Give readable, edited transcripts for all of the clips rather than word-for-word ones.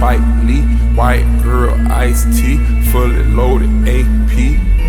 Spike Lee, white girl, iced tea, fully loaded AP.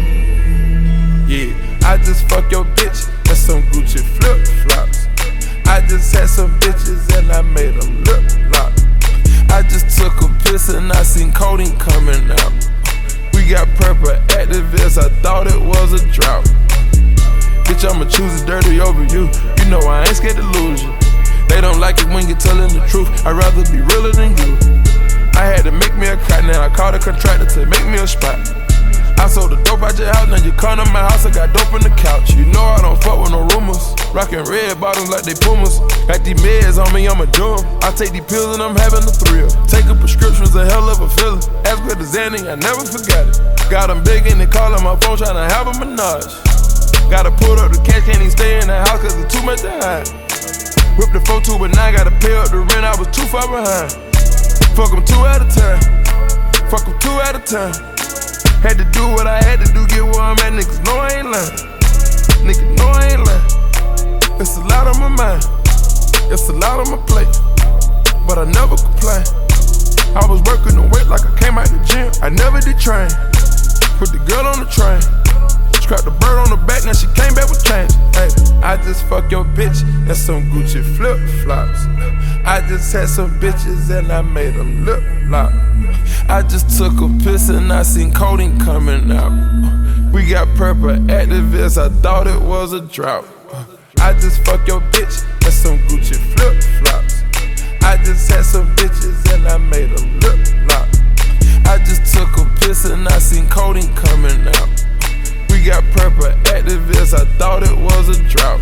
Yeah, I just fuck your bitch and some Gucci flip-flops. I just had some bitches and I made them lip lock. I just took a piss and I seen codeine coming out. We got purple activists, I thought it was a drought. Bitch, I'ma choose it dirty over you. You know I ain't scared to lose you. They don't like it when you're telling the truth. I'd rather be realer than you. I had to make me a crack, now I called a contractor to make me a spot. I sold the dope out your house, now you come to my house, I got dope in the couch. You know I don't fuck with no rumors. Rockin' red bottoms like they Pumas. Got these meds on me, I'ma do 'em. I take these pills and I'm having a thrill. Taking prescriptions, a hell of a feeling. As with the Xanny, I never forgot it. Got them begging and calling my phone, tryna have a menage. Gotta pull up the cash, can't even stay in the house cause it's too much to hide. Whip the 4-2, but now I gotta pay up the rent, I was too far behind. Fuck 'em 2 at a time. Fuck 'em 2 at a time. Had to do what I had to do, get where I'm at, niggas know I ain't lying. Niggas know I ain't lying. It's a lot on my mind, it's a lot on my plate, but I never complain. I was working the weight like I came out the gym, I never did train. Put the girl on the train, scrapped the bird on the back, now she came back with change. Hey, I just fuck your bitch and some Gucci flip-flops. I just had some bitches and I made them lip lock. I just took a piss and I seen codeine coming out. We got purple activists, I thought it was a drought. I just fuck your bitch and some Gucci flip-flops. I just had some bitches and I made them lip lock. I just took a piss and I seen codeine coming out. We got purple activists, I thought it was a drought.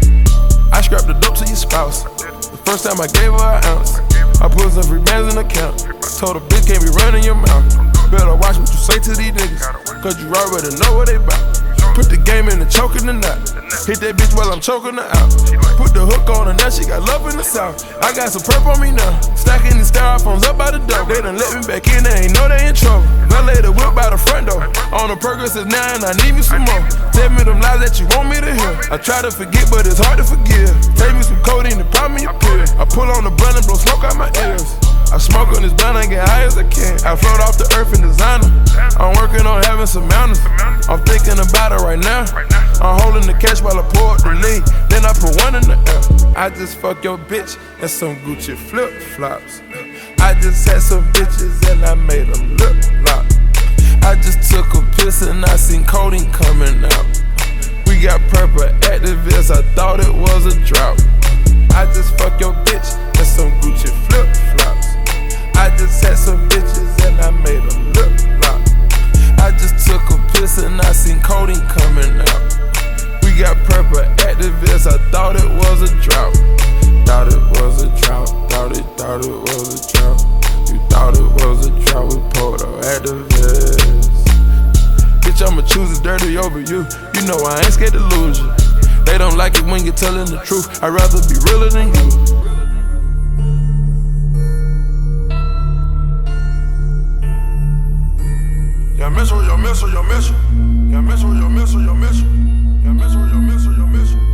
I scrapped the dope to your spouse. The first time I gave her an ounce. I put some free bands in the account. Told a bitch can't be running your mouth. Better watch what you say to these niggas, cause you already know what they bout. Put the game in the choke in the knot. Hit that bitch while I'm choking her out. Put the hook on her, now she got love in the south. I got some perp on me now. Stacking these styrofoams up by the door. They done let me back in, they ain't know they in trouble. Valet the whip by the front door. On the Percocets now and I need me some more. Tell me them lies that you want me to hear. I try to forget but it's hard to forgive. Take me some codeine and pop me a pill. I pull on the blunt and blow smoke out my ears. I smoke on this blunt and get high as I can. I float off the earth in designer. I'm working on having some mountains. I'm thinking about it right now. I'm holding the cash while I pour up the lean. Then I put one in the air. I just fuck your bitch and some Gucci flip-flops. I just had some bitches and I made them lip lock. I just took a piss and I seen codeine coming out. We got purple activists, I thought it was a drought. I just fuck your bitch and some Gucci flip-flops. I just had some bitches and I made them lip lock. I just took a piss and I seen codeine coming out. We got purple activists, I thought it was a drought. Thought it was a drought, thought it was a drought. You thought it was a drought, we pulled up activists. Bitch, I'ma choose it dirty over you. You know I ain't scared to lose you. They don't like it when you're telling the truth. I'd rather be realer than you. Y'a mèche, y'a mèche, y'a mèche. Y'a mèche, y'a mèche, y'a mèche. Y'a mèche, y'a mèche, y'a mèche.